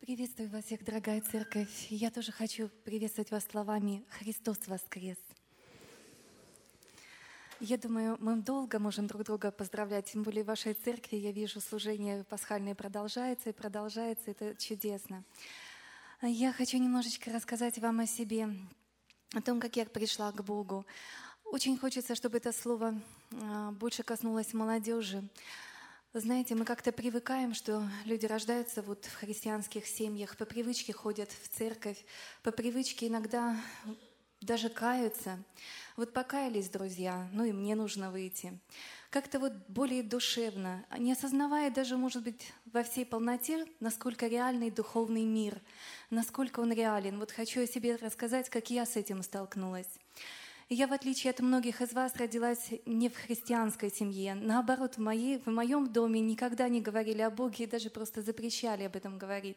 Приветствую вас всех, дорогая церковь. Я тоже хочу приветствовать вас словами «Христос воскрес». Я думаю, мы долго можем друг друга поздравлять, тем более в вашей церкви. Я вижу, служение пасхальное продолжается и продолжается. Это чудесно. Я хочу немножечко рассказать вам о себе, о том, как я пришла к Богу. Очень хочется, чтобы это слово больше коснулось молодежи. Знаете, мы как-то привыкаем, что люди рождаются вот в христианских семьях, по привычке ходят в церковь, по привычке иногда даже каются. Вот покаялись друзья, ну и мне нужно выйти. Как-то вот более душевно, не осознавая даже, может быть, во всей полноте, насколько реальный духовный мир, насколько он реален. Вот хочу о себе рассказать, как я с этим столкнулась. Я, в отличие от многих из вас, родилась не в христианской семье. Наоборот, в моем доме никогда не говорили о Боге и даже просто запрещали об этом говорить.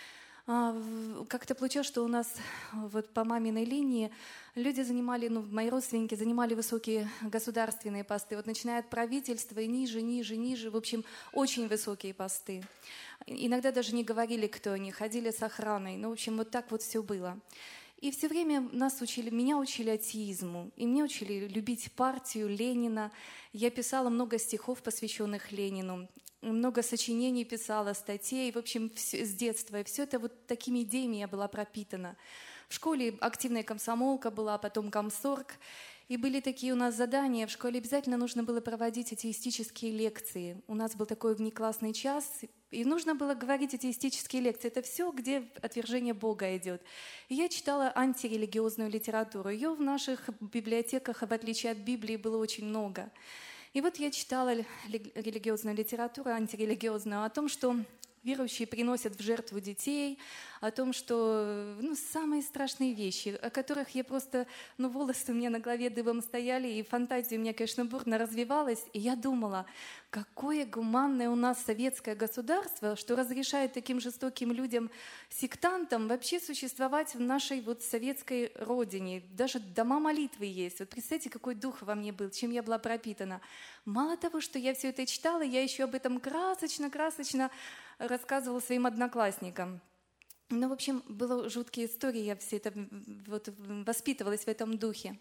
Как-то получилось, что у нас вот по маминой линии люди занимали, мои родственники занимали высокие государственные посты. Вот начиная от правительства и ниже, в общем, очень высокие посты. Иногда даже не говорили, кто они, ходили с охраной. В общем, вот так вот все было. И все время меня учили атеизму, и меня учили любить партию Ленина. Я писала много стихов, посвященных Ленину, много сочинений писала, статей, в общем, с детства. И все это вот такими идеями я была пропитана. В школе активная комсомолка была, потом комсорг. И были такие у нас задания. В школе обязательно нужно было проводить атеистические лекции. У нас был такой внеклассный час, и нужно было говорить атеистические лекции. Это все, где отвержение Бога идет. И я читала антирелигиозную литературу. Ее в наших библиотеках, в отличие от Библии, было очень много. И вот я читала религиозную литературу, антирелигиозную, о том, что верующие приносят в жертву детей, о том, что самые страшные вещи, о которых я просто, волосы у меня на голове дыбом стояли, и фантазия у меня, конечно, бурно развивалась. И я думала, какое гуманное у нас советское государство, что разрешает таким жестоким людям, сектантам, вообще существовать в нашей вот советской родине. Даже дома молитвы есть. Вот представьте, какой дух во мне был, чем я была пропитана. Мало того, что я все это читала, я еще об этом красочно рассказывала своим одноклассникам. В общем, были жуткие истории, я все это воспитывалась в этом духе.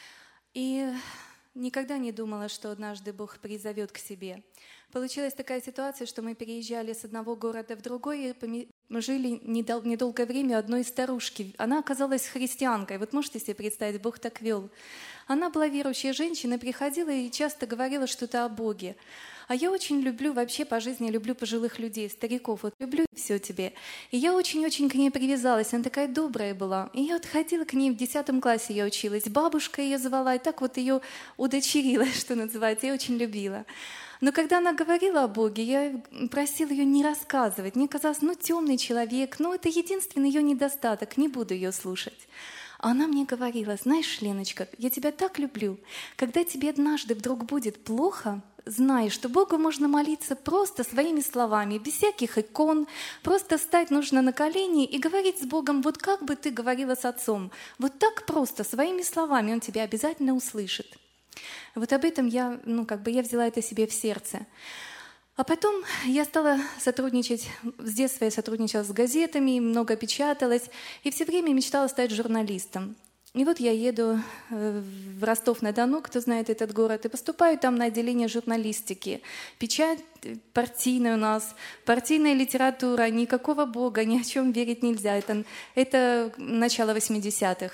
И никогда не думала, что однажды Бог призовет к себе. Получилась такая ситуация, что мы переезжали с одного города в другой, и мы жили недолгое время у одной старушки. Она оказалась христианкой. Вот можете себе представить, Бог так вел. Она была верующая женщина, приходила и часто говорила что-то о Боге. А я очень люблю, вообще по жизни люблю пожилых людей, стариков. Вот люблю все тебе. И я очень-очень к ней привязалась. Она такая добрая была. И я вот ходила к ней в 10 классе, я училась. Бабушка ее звала, и так вот ее удочерила, что называется. Я очень любила. Но когда она говорила о Боге, я просила ее не рассказывать. Мне казалось, темный человек, это единственный ее недостаток, не буду ее слушать. А она мне говорила, знаешь, Леночка, я тебя так люблю. Когда тебе однажды вдруг будет плохо, знай, что Богу можно молиться просто своими словами, без всяких икон. Просто встать нужно на колени и говорить с Богом, вот как бы ты говорила с отцом. Вот так просто, своими словами, Он тебя обязательно услышит. Вот об этом я взяла это себе в сердце. А потом я стала сотрудничать, с детства я сотрудничала с газетами, много печаталась, и все время мечтала стать журналистом. И вот я еду в Ростов-на-Дону, кто знает этот город, и поступаю там на отделение журналистики. Печать партийная у нас, партийная литература, никакого Бога, ни о чем верить нельзя. Это начало 80-х.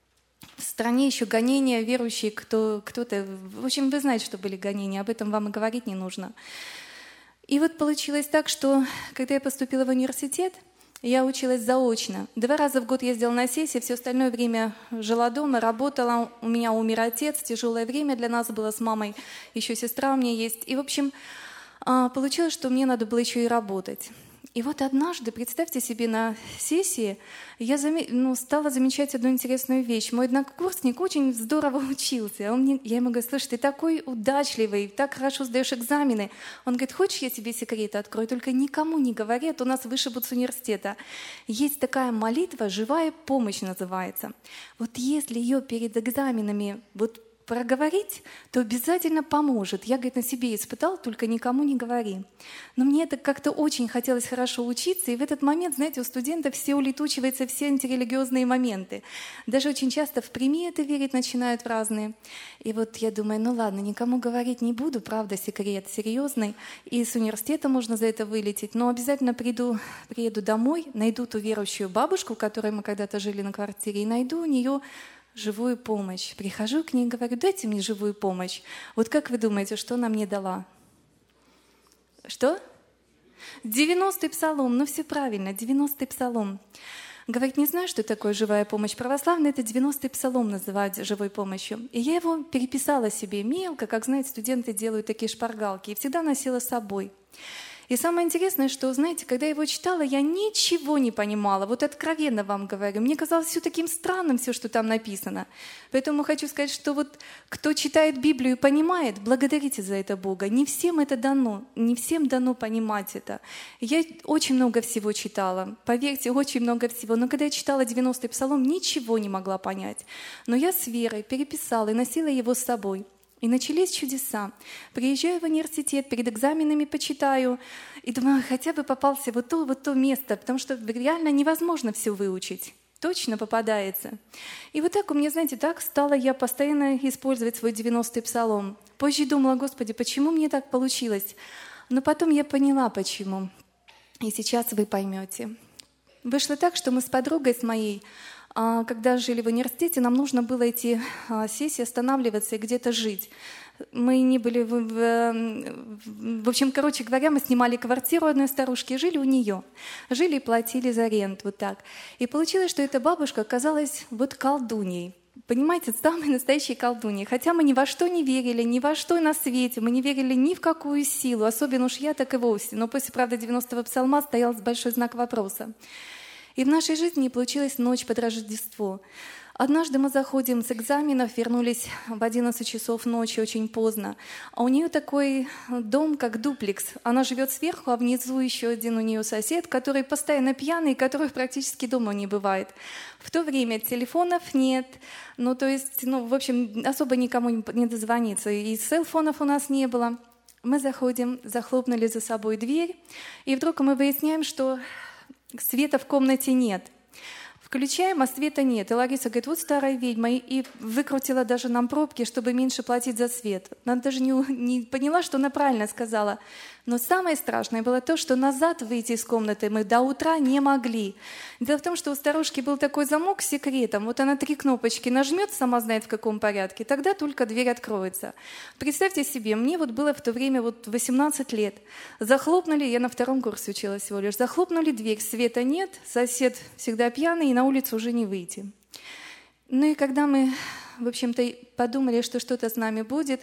В стране еще гонения, верующие, кто-то... В общем, вы знаете, что были гонения, об этом вам и говорить не нужно. И вот получилось так, что когда я поступила в университет, я училась заочно. 2 раза в год ездила на сессии, все остальное время жила дома, работала. У меня умер отец, тяжелое время для нас было с мамой, еще сестра у меня есть. И, в общем, получилось, что мне надо было еще и работать. И вот однажды, представьте себе, на сессии я стала замечать одну интересную вещь. Мой однокурсник очень здорово учился. Я ему говорю, слушай, ты такой удачливый, так хорошо сдаешь экзамены. Он говорит, хочешь, я тебе секреты открою, только никому не говори, а то нас вышибут с университета. Есть такая молитва, живая помощь называется. Вот если ее перед экзаменами проговорить, то обязательно поможет. Я, говорит, на себе испытал, только никому не говори. Но мне это как-то очень хотелось хорошо учиться, и в этот момент, знаете, у студентов все улетучиваются, все антирелигиозные моменты. Даже очень часто в приметы верить начинают в разные. И вот я думаю, ну ладно, никому говорить не буду, правда, секрет серьезный, и с университета можно за это вылететь, но обязательно приеду домой, найду ту верующую бабушку, у которой мы когда-то жили на квартире, и найду у нее живую помощь. Прихожу к ней и говорю, дайте мне живую помощь. Вот как вы думаете, что она мне дала? Что? 90-й псалом. Ну все правильно, 90-й псалом. Говорит, не знаю, что такое живая помощь. Православные это 90-й псалом называют живой помощью. И я его переписала себе мелко, как, знаете, студенты делают такие шпаргалки, и всегда носила с собой. И самое интересное, что, знаете, когда я его читала, я ничего не понимала. Вот откровенно вам говорю. Мне казалось все таким странным, все, что там написано. Поэтому хочу сказать, что вот кто читает Библию и понимает, благодарите за это Бога. Не всем это дано, не всем дано понимать это. Я очень много всего читала, поверьте, очень много всего. Но когда я читала 90-й псалом, ничего не могла понять. Но я с верой переписала и носила его с собой. И начались чудеса. Приезжаю в университет, перед экзаменами почитаю, и думаю, хотя бы попался вот то место, потому что реально невозможно все выучить. Точно попадается. И вот так у меня, знаете, так стала я постоянно использовать свой 90-й псалом. Позже думала, Господи, почему мне так получилось? Но потом я поняла, почему. И сейчас вы поймете. Вышло так, что мы с подругой с моей, когда жили в университете, нам нужно было эти сессии останавливаться и где-то жить. Мы не были... В общем, короче говоря, мы снимали квартиру одной старушки и жили у нее. Жили и платили за рент, вот так. И получилось, что эта бабушка оказалась вот колдуньей. Понимаете, самой настоящей колдуньей. Хотя мы ни во что не верили, ни во что на свете, мы не верили ни в какую силу, особенно уж я так и вовсе. Но после, правда, 90-го псалма стоял большой знак вопроса. И в нашей жизни получилась ночь под Рождество. Однажды мы заходим с экзаменов, вернулись в 11 часов ночи, очень поздно. А у нее такой дом, как дуплекс. Она живет сверху, а внизу еще один у нее сосед, который постоянно пьяный, которых практически дома не бывает. В то время телефонов нет, в общем, особо никому не дозвониться. И селфонов у нас не было. Мы заходим, захлопнули за собой дверь, и вдруг мы выясняем, что света в комнате нет. Включаем, а света нет. И Лариса говорит, вот старая ведьма, и выкрутила даже нам пробки, чтобы меньше платить за свет. Она даже не поняла, что она правильно сказала. Но самое страшное было то, что назад выйти из комнаты мы до утра не могли. Дело в том, что у старушки был такой замок с секретом. Вот она 3 кнопочки нажмет, сама знает в каком порядке, тогда только дверь откроется. Представьте себе, мне вот было в то время 18 лет. Захлопнули, я на 2-м курсе училась всего лишь, захлопнули дверь, света нет, сосед всегда пьяный, и на улицу уже не выйти. Ну и когда мы, в общем-то, подумали, что что-то с нами будет,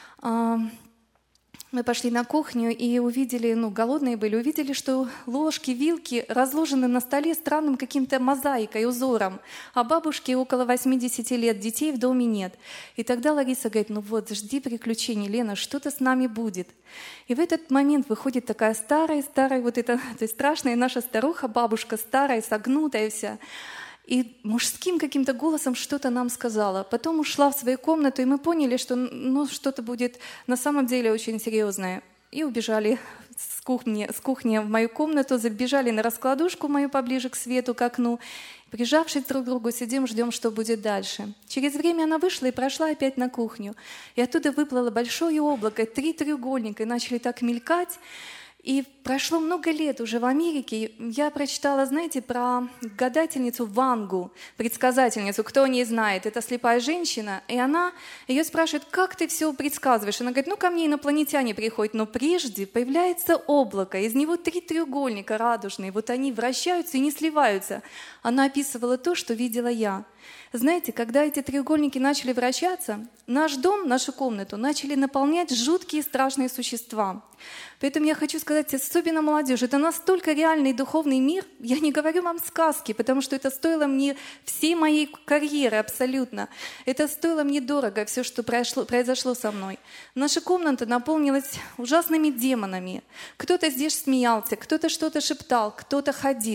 мы пошли на кухню и увидели, голодные были, увидели, что ложки, вилки разложены на столе странным каким-то мозаикой, узором, а бабушке около 80 лет, детей в доме нет. И тогда Лариса говорит, жди приключений, Лена, что-то с нами будет. И в этот момент выходит такая старая, страшная наша старуха, бабушка старая, согнутая вся, и мужским каким-то голосом что-то нам сказала. Потом ушла в свою комнату, и мы поняли, что что-то будет на самом деле очень серьезное. И убежали с кухни в мою комнату, забежали на раскладушку мою поближе к свету, к окну. Прижавшись друг к другу, сидим, ждем, что будет дальше. Через время она вышла и прошла опять на кухню. И оттуда выплыло большое облако, 3 треугольника, и начали так мелькать. И прошло много лет уже в Америке. Я прочитала, знаете, про гадательницу Вангу, предсказательницу. Кто о ней знает? Это слепая женщина. И ее спрашивает, как ты все предсказываешь? Она говорит, ко мне инопланетяне приходят. Но прежде появляется облако. Из него 3 треугольника радужные. Вот они вращаются и не сливаются. Она описывала то, что видела я. Знаете, когда эти треугольники начали вращаться, наш дом, нашу комнату начали наполнять жуткие страшные существа. Поэтому я хочу сказать, особенно молодежи, это настолько реальный духовный мир, я не говорю вам сказки, потому что это стоило мне всей моей карьеры абсолютно. Это стоило мне дорого, все, что произошло со мной. Наша комната наполнилась ужасными демонами. Кто-то здесь смеялся, кто-то что-то шептал, кто-то ходил.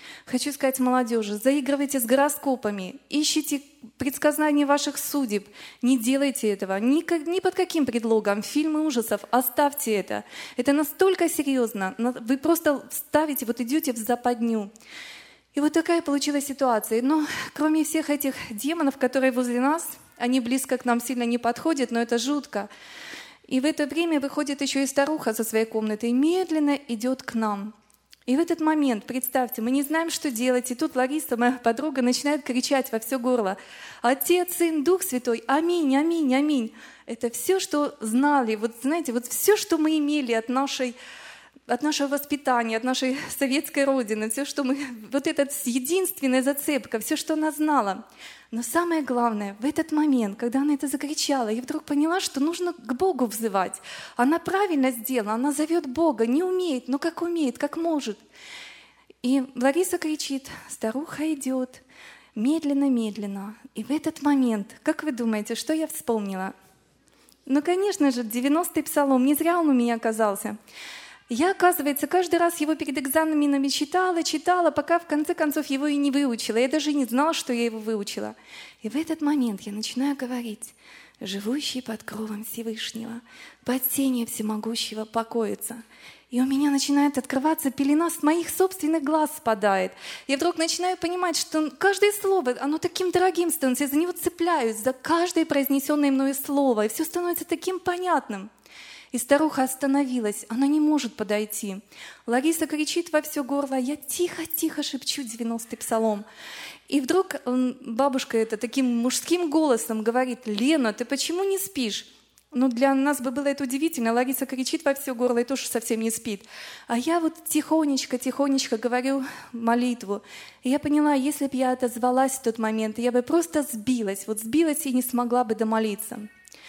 Хочу сказать молодежи, заигрывайте с гороскопами, ищите предсказания ваших судеб. Не делайте этого ни под каким предлогом. Фильмы ужасов, оставьте это. Это настолько серьезно. Вы просто ставите, вот идете в западню. И вот такая получилась ситуация. Но кроме всех этих демонов, которые возле нас, они близко к нам сильно не подходят, но это жутко. И в это время выходит еще и старуха со своей комнаты и медленно идет к нам. И в этот момент, представьте, мы не знаем, что делать, и тут Лариса, моя подруга, начинает кричать во все горло: «Отец, Сын, Дух Святой, аминь, аминь, аминь». Это все, что знали, вот знаете, вот все, что мы имели от нашего воспитания, от нашей советской родины, все, что мы, вот эта единственная зацепка, все, что она знала. Но самое главное, в этот момент, когда она это закричала, я вдруг поняла, что нужно к Богу взывать. Она правильно сделала, она зовет Бога, не умеет, но как умеет, как может. И Лариса кричит, старуха идет, медленно-медленно. И в этот момент, как вы думаете, что я вспомнила? Ну, конечно же, 90-й псалом, не зря он у меня оказался. Я, оказывается, каждый раз его перед экзаменами читала, пока в конце концов его и не выучила. Я даже не знала, что я его выучила. И в этот момент я начинаю говорить: «Живущий под кровом Всевышнего, под тенью Всемогущего покоится». И у меня начинает открываться пелена, с моих собственных глаз спадает. Я вдруг начинаю понимать, что каждое слово, оно таким дорогим становится. Я за него цепляюсь, за каждое произнесенное мною слово. И все становится таким понятным. И старуха остановилась, она не может подойти. Лариса кричит во все горло, я тихо-тихо шепчу 90-й псалом. И вдруг бабушка это таким мужским голосом говорит: «Лена, ты почему не спишь?» Ну, для нас бы было это удивительно. Лариса кричит во все горло и тоже совсем не спит. А я вот тихонечко говорю молитву. И я поняла, если бы я отозвалась в тот момент, я бы просто сбилась и не смогла бы домолиться.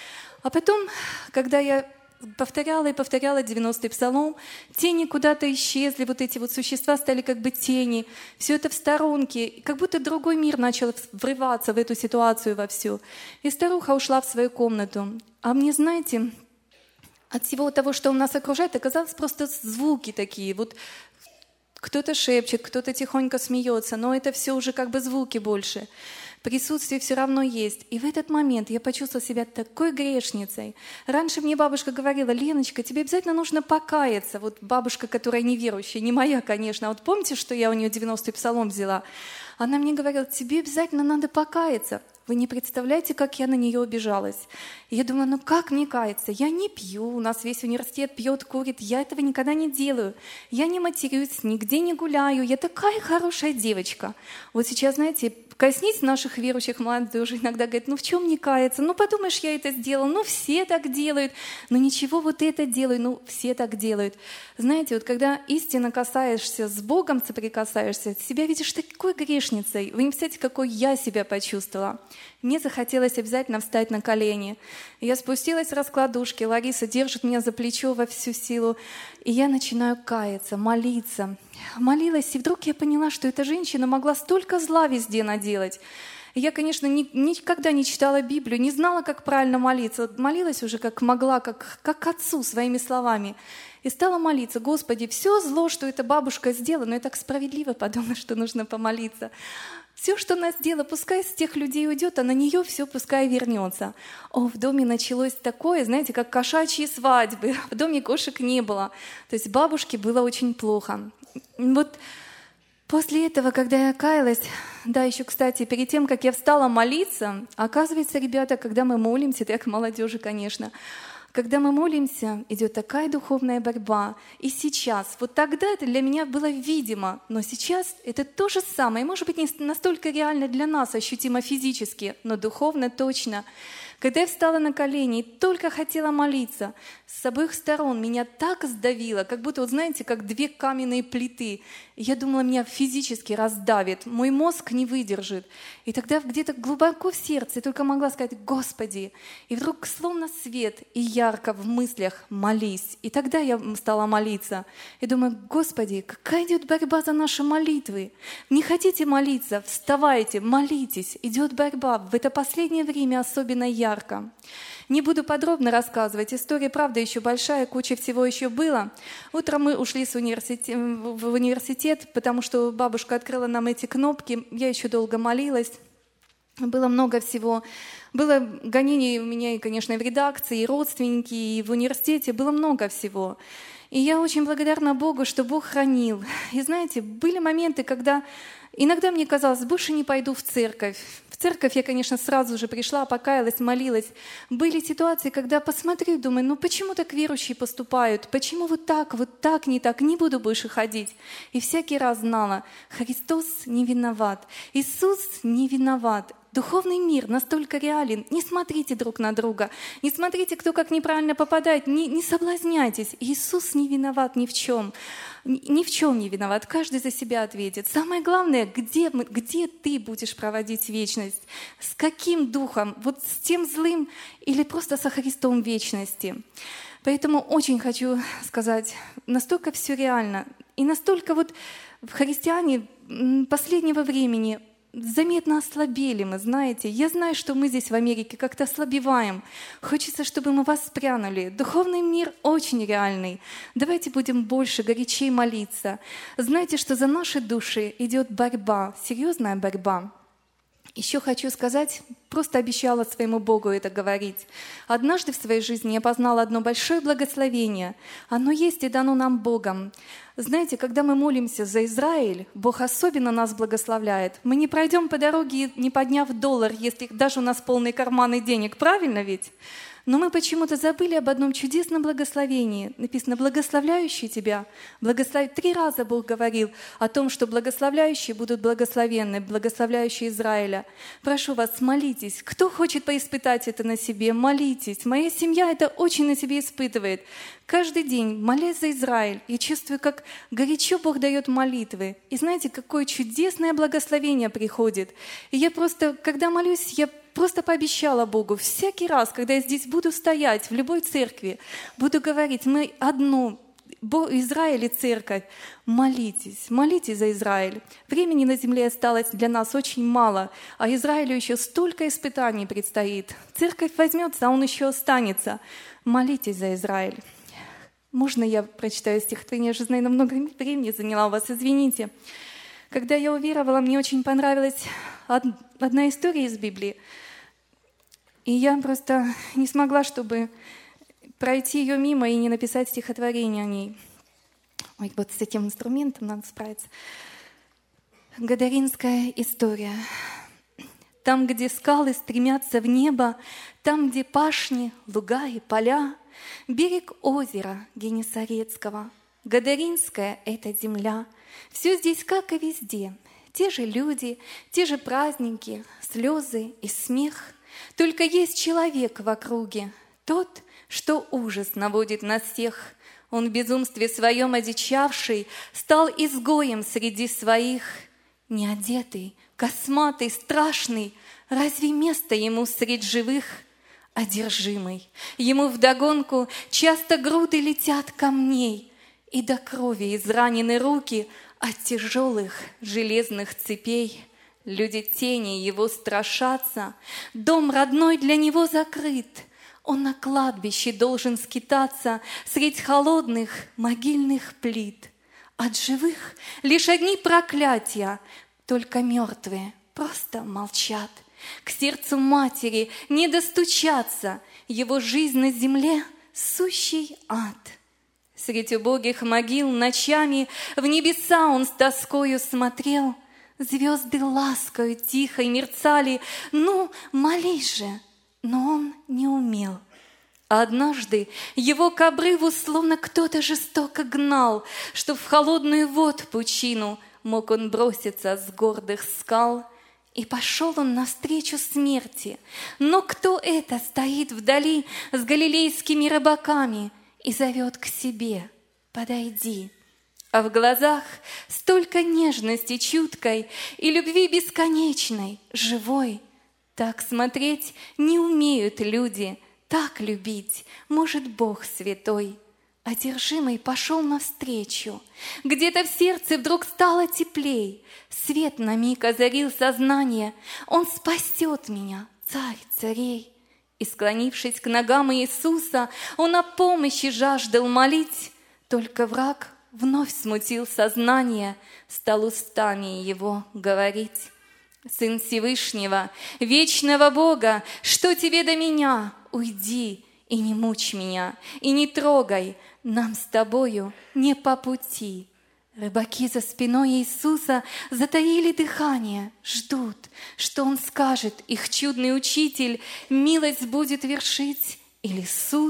А потом, когда я повторяла 90-й псалом, тени куда-то исчезли, вот эти вот существа стали как бы тени, все это в сторонке, как будто другой мир начал врываться в эту ситуацию во всю. И старуха ушла в свою комнату. А мне, знаете, от всего того, что нас окружает, оказалось просто звуки такие, вот кто-то шепчет, кто-то тихонько смеется, но это все уже как бы звуки больше. Присутствие все равно есть. И в этот момент я почувствовала себя такой грешницей. Раньше мне бабушка говорила: «Леночка, тебе обязательно нужно покаяться». Вот бабушка, которая неверующая, не моя, конечно. А вот помните, что я у нее 90-й псалом взяла? Она мне говорила: «Тебе обязательно надо покаяться». Вы не представляете, как я на нее обижалась. И я думала, ну как мне каяться? Я не пью, у нас весь университет пьет, курит, я этого никогда не делаю. Я не матерюсь, нигде не гуляю, я такая хорошая девочка. Вот сейчас, знаете, коснись наших верующих молодежи, иногда говорят: ну в чем не каяться? Ну подумаешь, я это сделала, ну все так делают. Ну ничего, вот это делаю, ну все так делают. Знаете, вот когда истинно касаешься, с Богом соприкасаешься, себя видишь такой грешницей. Вы не представляете, какой я себя почувствовала. Мне захотелось обязательно встать на колени. Я спустилась с раскладушки, Лариса держит меня за плечо во всю силу, и я начинаю каяться, молиться. Молилась, и вдруг я поняла, что эта женщина могла столько зла везде наделать. Я, конечно, никогда не читала Библию, не знала, как правильно молиться. Молилась уже как могла, как к отцу, своими словами. И стала молиться: «Господи, все зло, что эта бабушка сделала», но я так справедливо подумала, что нужно помолиться. Все, что она сделала, пускай с тех людей уйдет, а на нее все пускай вернется. О, в доме началось такое, знаете, как кошачьи свадьбы. В доме кошек не было. То есть бабушке было очень плохо. Вот после этого, когда я каялась, да, еще, кстати, перед тем, как я встала молиться, оказывается, ребята, когда мы молимся, это я к молодежи, конечно, когда мы молимся, идет такая духовная борьба. И сейчас, вот тогда это для меня было видимо, но сейчас это то же самое. Может быть, не настолько реально для нас, ощутимо физически, но духовно точно. Когда я встала на колени и только хотела молиться, с обоих сторон меня так сдавило, как будто, вот знаете, как две каменные плиты. Я думала, меня физически раздавит, мой мозг не выдержит. И тогда где-то глубоко в сердце я только могла сказать: «Господи!» И вдруг словно свет и ярко в мыслях: «Молись!» И тогда я стала молиться. И думаю: «Господи, какая идет борьба за наши молитвы! Не хотите молиться? Вставайте, молитесь! Идет борьба, в это последнее время особенно ярко». Не буду подробно рассказывать. История, правда, еще большая, куча всего еще было. Утром мы ушли в университет, потому что бабушка открыла нам эти кнопки. Я еще долго молилась. Было много всего. Было гонений у меня, и, конечно, и в редакции, и родственники, и в университете. Было много всего. И я очень благодарна Богу, что Бог хранил. И знаете, были моменты, когда иногда мне казалось, больше не пойду в церковь. В церковь я, конечно, сразу же пришла, покаялась, молилась. Были ситуации, когда посмотрю, думаю, ну почему так верующие поступают? Почему вот так, не так, не буду больше ходить? И всякий раз знала, Христос не виноват, Иисус не виноват. Духовный мир настолько реален. Не смотрите друг на друга, не смотрите, кто как неправильно попадает, не соблазняйтесь. Иисус не виноват ни в чем. Ни в чем не виноват, каждый за себя ответит. Самое главное, где ты будешь проводить вечность? С каким духом? Вот с тем злым или просто со Христом вечности? Поэтому очень хочу сказать, настолько все реально. И настолько вот христиане последнего времени заметно ослабели мы, знаете. Я знаю, что мы здесь в Америке как-то ослабеваем. Хочется, чтобы мы воспрянули. Духовный мир очень реальный. Давайте будем больше, горячей молиться. Знаете, что за наши души идет борьба, серьезная борьба. Еще хочу сказать, просто обещала своему Богу это говорить. Однажды в своей жизни я познала одно большое благословение. Оно есть и дано нам Богом. Знаете, когда мы молимся за Израиль, Бог особенно нас благословляет. Мы не пройдем по дороге, не подняв $1, если даже у нас полные карманы денег. Правильно ведь? Но мы почему-то забыли об одном чудесном благословении. Написано «благословляющий тебя». 3 раза Бог говорил о том, что благословляющие будут благословенны, благословляющие Израиля. Прошу вас, молитесь. Кто хочет поиспытать это на себе, молитесь. Моя семья это очень на себе испытывает. Каждый день, молясь за Израиль, я чувствую, как горячо Бог дает молитвы. И знаете, какое чудесное благословение приходит. И я просто, когда молюсь, я просто пообещала Богу, всякий раз, когда я здесь буду стоять, в любой церкви, буду говорить, мы одну, Израиль и церковь, молитесь за Израиль. Времени на земле осталось для нас очень мало, а Израилю еще столько испытаний предстоит. Церковь возьмется, а он еще останется. Молитесь за Израиль. Можно я прочитаю стихотворение? Я же знаю, много времени заняла у вас, извините. Когда я уверовала, мне очень понравилась одна история из Библии. И я просто не смогла, чтобы пройти ее мимо и не написать стихотворение о ней. Ой, вот с этим инструментом надо справиться. Гадаринская история. Там, где скалы стремятся в небо, там, где пашни, луга и поля, берег озера Генесарецкого, Гадаринская — это земля. Все здесь, как и везде, те же люди, те же праздники, слезы и смех. Только есть человек в округе, тот, что ужас наводит на всех. Он в безумстве своем одичавший стал изгоем среди своих. Неодетый, косматый, страшный, разве место ему средь живых? Одержимый, ему вдогонку часто груды летят камней, и до крови изранены руки от тяжелых железных цепей. Люди тени его страшатся, дом родной для него закрыт. Он на кладбище должен скитаться средь холодных могильных плит. От живых лишь одни проклятия, только мертвые просто молчат. К сердцу матери не достучаться, его жизнь на земле — сущий ад. Средь убогих могил ночами в небеса он с тоскою смотрел. Звезды ласкою тихо мерцали, ну, молись же, но он не умел. Однажды его к обрыву словно кто-то жестоко гнал, что в холодную вод пучину мог он броситься с гордых скал. И пошел он навстречу смерти. Но кто это стоит вдали с галилейскими рыбаками и зовет к себе: подойди. А в глазах столько нежности чуткой и любви бесконечной, живой. Так смотреть не умеют люди, так любить может Бог святой. Одержимый пошел навстречу. Где-то в сердце вдруг стало теплей. Свет на миг озарил сознание. Он спасет меня, царь царей. И, склонившись к ногам Иисуса, он о помощи жаждал молить. Только враг вновь смутил сознание, стал устами его говорить. Сын Всевышнего, вечного Бога, что тебе до меня? Уйди и не мучь меня, и не трогай, нам с тобою не по пути. Рыбаки за спиной Иисуса затаили дыхание, ждут, что Он скажет, их чудный учитель, милость будет вершить или суд.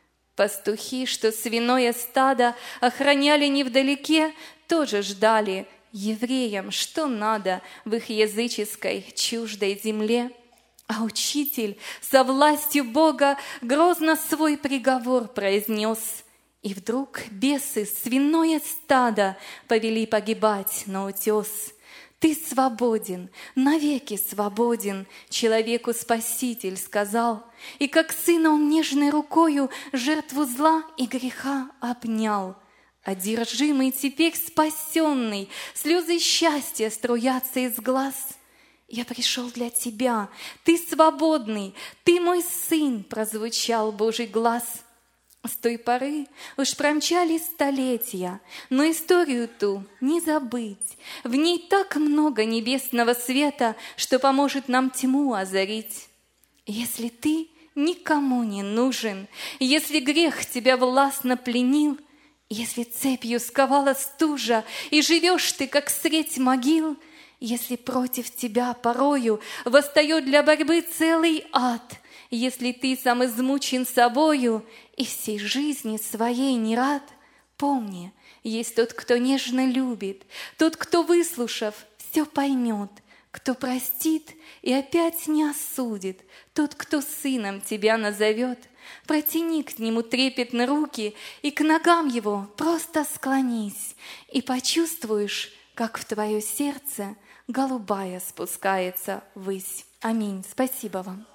Пастухи, что свиное стадо охраняли невдалеке, тоже ждали евреям, что надо в их языческой чуждой земле. А учитель со властью Бога грозно свой приговор произнес. И вдруг бесы свиное стадо повели погибать на утес. Ты свободен, навеки свободен, человеку Спаситель сказал. И как сына он нежной рукою жертву зла и греха обнял. Одержимый теперь спасенный, слезы счастья струятся из глаз. Я пришел для тебя, ты свободный, ты мой сын, прозвучал Божий глаз. С той поры уж промчались столетия, но историю ту не забыть. В ней так много небесного света, что поможет нам тьму озарить. Если ты никому не нужен, если грех тебя властно пленил, если цепью сковала стужа, и живешь ты, как средь могил, если против тебя порою восстает для борьбы целый ад, если ты сам измучен собою и всей жизни своей не рад, помни, есть тот, кто нежно любит, тот, кто, выслушав, все поймет, кто простит и опять не осудит, тот, кто сыном тебя назовет. Протяни к нему трепетно руки и к ногам его просто склонись, и почувствуешь, как в твое сердце голубая спускается ввысь. Аминь. Спасибо вам.